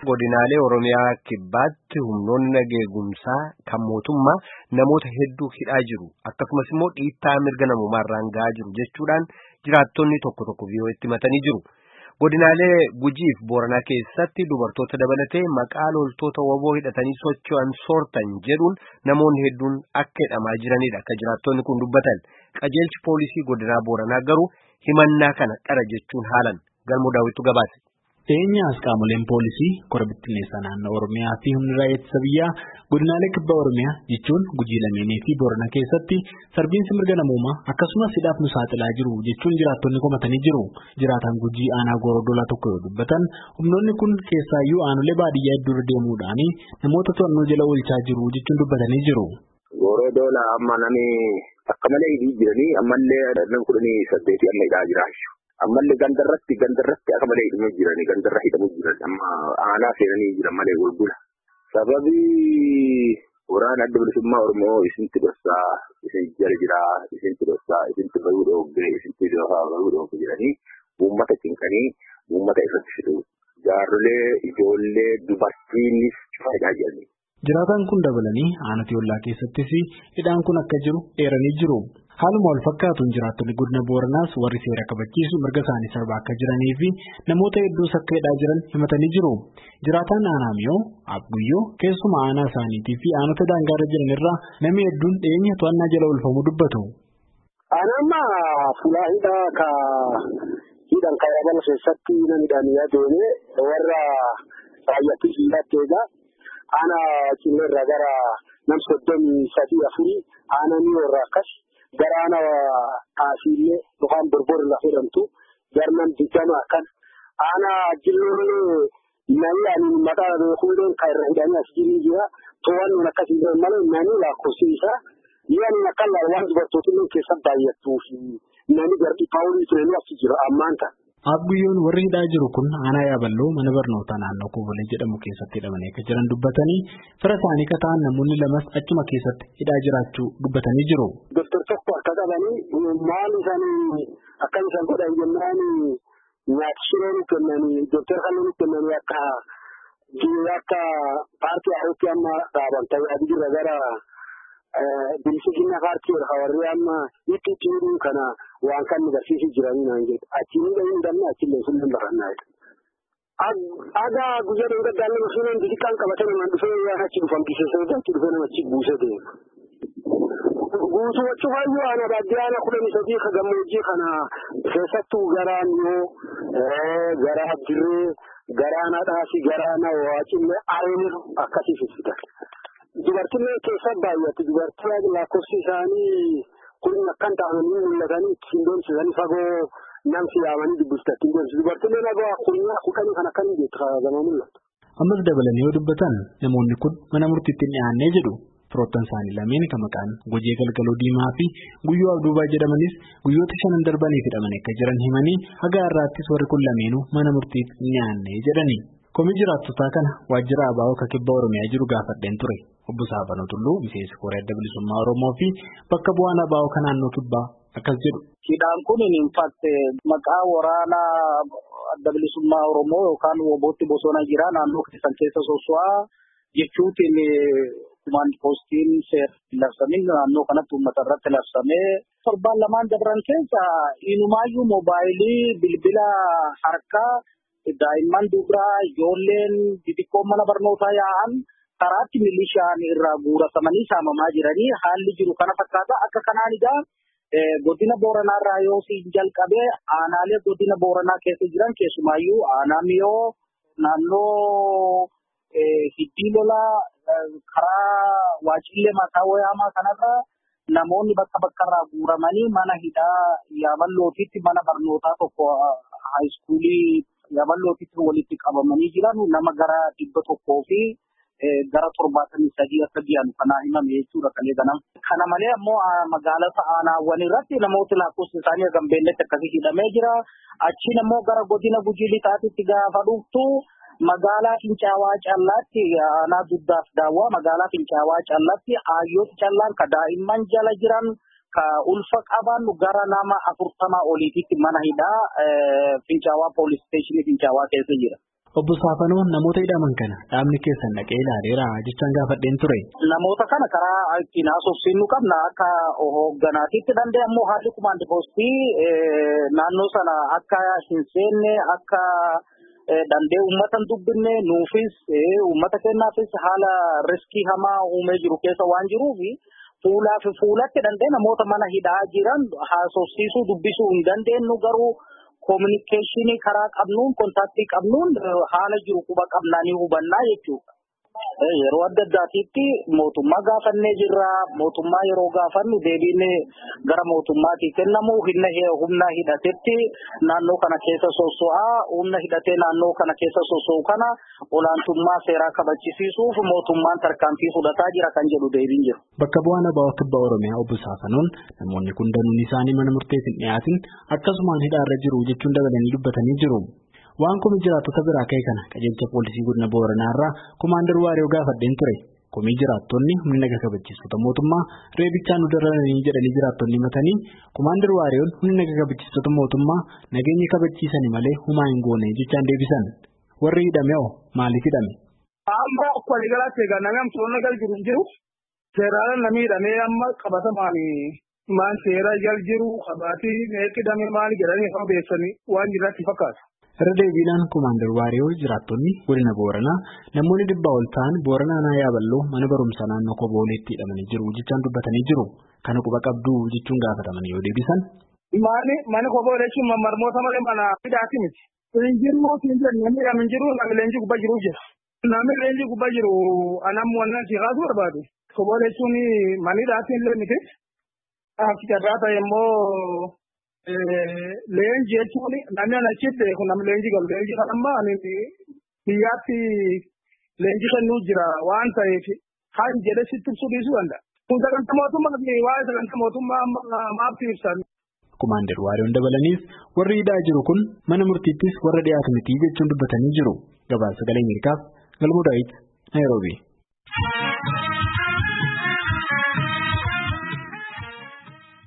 Godinaalee Oromiyaa kibbaatti humnoonni nageegumsaa kan mootummaa namoota hedduu hidhaa jiru akkasumas immoo dhiittaa mirga namummaarraan gahaa jiru jechuudhaan jiraattonni tokko tokko VOA'tti himatanii jiru. Godinaalee Gujiif Booranaa keessatti dubartoota dabalatee maqaa loltoota woboo hidhatanii socho'an soortan jedhuun namoonni hedduun akka hidhamaa jiranidha akka jiraattonni kun dubbatan. Qajeelchi poolisii godinaa Booranaa garuu himannaa kana dhara jechuun haalan Galmoo Daawwitu gabaase. Dhiyeenyaas qaamoleen poolisii kora bittinneessaa naannoo Oromiyaa fi humni raayyaa ittisa biyyaa godinaalee kibba Oromiyaa jechuun Gujii Lameenii fi Booranaa keessatti sarbiinsi mirga namummaa akkasumas hidhaaf nu saaxilaa jiru jechuun jiraattonni komatanii jiru. Jiraataan Gujii aanaa Goorodoolaa tokko yoo dubbatan humnoonni kun keessaayyuu aanolee baadiyyaa hedduu deemuudhaan namoota to'annoo jala oolchaa jiru jechuun dubbatanii jiru. Goorodoolaa amma namni akka malee hidhii jiranii ammallee namni 18 amma hidhaa jira. Ammallee gandarratti akka malee hidhamuu jiranii gandarra hidhamuu jiran amma aanaa seenanii jiran malee gurgura. Sababii waraana adda bilisummaa Oromoo isinti dhossaa isin jala jiraa isinti dhossaa isinti bahuu dhoogge isinti bahuu dhoogge jedhanii uummata cinqanii uummata irratti fiduu jaarrolee ijoollee dubartiinis faayidaa jiranii. Jiraataan kun dabalanii aanaa Ollaa keessattis hidhaan kun akka jiru eeranii jiru. Haaluma wal fakkaatuun jiraattonni godina Booranaas warri seera kabachiisu mirga isaanii sarbaa akka jiranii fi namoota hedduus akka hidhaa jiran himatanii jiru. Jiraataan aanaa Miyoo, Abguyyoo keessuma aanaa isaaniitii fi aanota daangaarra jiran irraa namni hedduun dhiyeenya to'annaa jala oolfamuu dubbatu. Aanamma fulaa hidhan kaayabala keessatti namidhaan yaadame warra raayyaatti hidhatteedha. Aanaa Cimeerraa gara nam 33 aanaa Miyoorraa akkas. Garaana Asiillee yookaan Borbori lafa jedhamtu garnan digdama akkan aanaa Jilloollee namni maqaa beekuudhaan kan irra hidhanii as jiru jira to'annoon akkasii malee namni lakkoofsiisa yaani akka waan dubartoonni keessa baay'attuu fi namni garbi paawulii ta'ee as jira ammaan kana. Abguyyoon warri hidhaa jiru kun aanaa Yaaballoo mana barnootaa naannoo Kobolee jedhamu keessatti hidhamanii akka jiran dubbatanii fira isaanii kataan namoonni lamas achuma keessatti hidhaa jiraachuu dubbatanii jiru. Doktor tokko akka qabanii maal isaanii akka isaan godhan jennaan nyaata shiroo kennanii doktor kanneen kennanii akka paartii Arooti amma dhaaban ta'ee adii gara bilisummaa paartii warri amma itti kana waan kan barsiisuu jiranii naan jedhu achiin danda'amne achiin sun barannaa Aga guyyaa dheeraa daandii sunan xixiqqaan qabatanii waan dhufee yaa achi dhufan biseessanii achi dhufee namachi buusee deema. Guutuu wachuu ana baadiyyaa 13 ka gammoojjii kana keessattuu garaan yoo garaa dirree garaana dhaasii garaana waacillee areenu akkasii fisitan. Dubartiin keessa baay'atti dubartii lakkoofsi isaanii kun akkan ta'anii mul'atanii ittiin deemsisanii fagoo namsi yaamanii dubbistatti dubartiin nagaa kun kan akkan jeetu gama mul'atu. Ammas dabalanii yoo dubbatan namoonni kun mana murtiitti dhiyaannee jedhu. Firoottan isaanii lameen kan maqaan Gojee Galgaloo Diimaa fi Guyyoo Abduubaa jedhamanis guyyoota 5 darbaniif hidhamanii akka jiran himanii haga har'aattis warri kun lameenuu mana murtiitti dhiyaannee jedhani. Komii jiraattotaa kana waajjira ABO Kibba Oromiyaa jiru gaafadheen ture. Obbo Saafanoo Tulluu miseensi Koree Adda Bilisummaa Oromoo fi bakka bu'aan ABO kan naannoo Kibbaa akkas jedhu. Hidhaan kun maqaa waraanaa Adda Bilisummaa Oromoo yookaan WBOtti bosona jira naannoo keessan keessa soso'aa jechuutiin Kumaan postiin labsamee naannoo kanatti uummata irratti labsamee torbaan lamaan dabran keessa inumaayyuu moobaayilii bilbila harkaa daa'imman dubaraa ijoolleen xixiqqoon mana barnootaa yaa'an karaatti milishaan irraa guuratamanii saamamaa jiranii haalli jiru kana fakkaata akka kanaan egaa godina Booranaa irraa yoo siin jalqabee aanaalee godina Booranaa keessa jiran keessumaayyuu aanaa Miyoo naannoo Hiddi Lolaa karaa waajjillee mataa wayamaa kanarra namoonni bakka irraa guuramanii mana hidhaa Yaaballootitti mana barnootaa tokko haayiskuulii Yaaballootitti walitti qabamanii jiran nama gara 100 fi gara 73 akka jiran kana himame jechuudha kalee ganam. Kana malee ammoo magaalota aanaawwan irratti namoota lakkoofsa isaanii gambeelletti akkasii hidhamee jira. Achiin ammoo gara godina Gujii Lixaatitti gaafa dhuftu magaalaa Fincaawaa Callaatti aanaa Duddaaf Daawwaa magaalaa Fincaawaa Callaatti ayyoota callaan ka daa'imman jala jiran ka ulfa qaban gara nama 40 oliititti mana hidhaa Fincaawaa Police Station Fincaawaa keessa jira. Obbo Saafanoo namoota hidhaman kana dhaabni keessan dhaqee ilaaleera jechaan gaafadheen ture. Namoota kana karaa ittiin haasofsiisnu qabna akka hoogganaatiitti danda'ammoo haalli kumaandi poostii naannoo sana akka hin seenne akka dandee uummatan dubbinne nuufis uummata kennaafis haala riskii hamaa uumee jiru keessa waan jiruuf fuulaa fi fuulatti dandee namoota mana hidhaa jiran haasofsiisuu dubbisuu hin dandeenyu garuu. Kominikeeshinii karaa qabnuun kontaaktii qabnuun haala jiru quba qabnaanii hubannaa jechuudha. Yeroo adda addaatiitti mootummaa gaafannee jirra. Mootummaa yeroo gaafannu deebiin gara mootummaatii kennamu humna hidhatetti naannoo kana keessa soso'aa humna hidhatee naannoo kana keessa soso'u kana olaantummaa seeraa kabachisiisuuf mootummaan tarkaanfii fudhataa jira kan jedhu deebiin jiru. Bakka bu'aan ABO Kibba Oromiyaa Obbo Saafanoon namoonni kun danuun isaanii mana murteef hin dhiyaatin akkasumaan hidhaarra jiru jechuun dabalanii dubbatanii jiru. Waan komii jiraattota biraa ka'e kana qajeelcha poolisii godina Booranaa irraa Komaander Waariyoo gaafadheen ture. Komii jiraattonni humni naga kabachiistota mootummaa reebichaan nu dararanii jedhanii jiraattonni himatanii Komaander Waariyoon humni naga kabachiistota mootummaa nageenya kabachiisanii malee humaa hin goone jechaan deebisan. Warri hidhame hoo maaliif hidhame? Amma waliigalaatti egaa namni amtoonni gal jiru hin jiru. Seeraan namni hidhamee amma qabatamaan maal seera jal jiru qabaatii hidhame maal jedhanii afaan beeksanii waan jiraatti fakkaata. Irra deebiidhaan Komaander Waariyoo jiraattonni godina Booranaa namoonni 100 ol ta'an Booranaa naa yaaballoo mana barumsaa naannoo Kobooleetti hidhamanii jiru jechaan dubbatanii jiru. Kana quba qabduu jechuun gaafatamanii yoo deebisan. Mana Koboolee jechuun marmoota malee mana hidhaati miti. Namni hidhamin jiru namni leenjii gubbaa jiru jira. Namni leenjii gubbaa jiru anam wannan si kaasuu barbaadu. Koboolee jechuun mana hidhaati illee miti. Carraa ta'e immoo leenjii jechuun namni achitti kun namni leenjii galu leenjii kan amma biyyaatti leenjii kennuu jira waan ta'eef kan jedhe sitti ibsuu dhiisuu danda'a. Kun sagantaa mootummaa fi waa'ee sagantaa mootummaa maaf ibsan. Komaander Waariyoon dabalaniis warri hidhaa jiru kun mana murtiittis warra dhiyaatu miti jechuun dubbatanii jiru. Gabaasa Sagalee Ameerikaaf Galmoo Daawit Naayiroobii.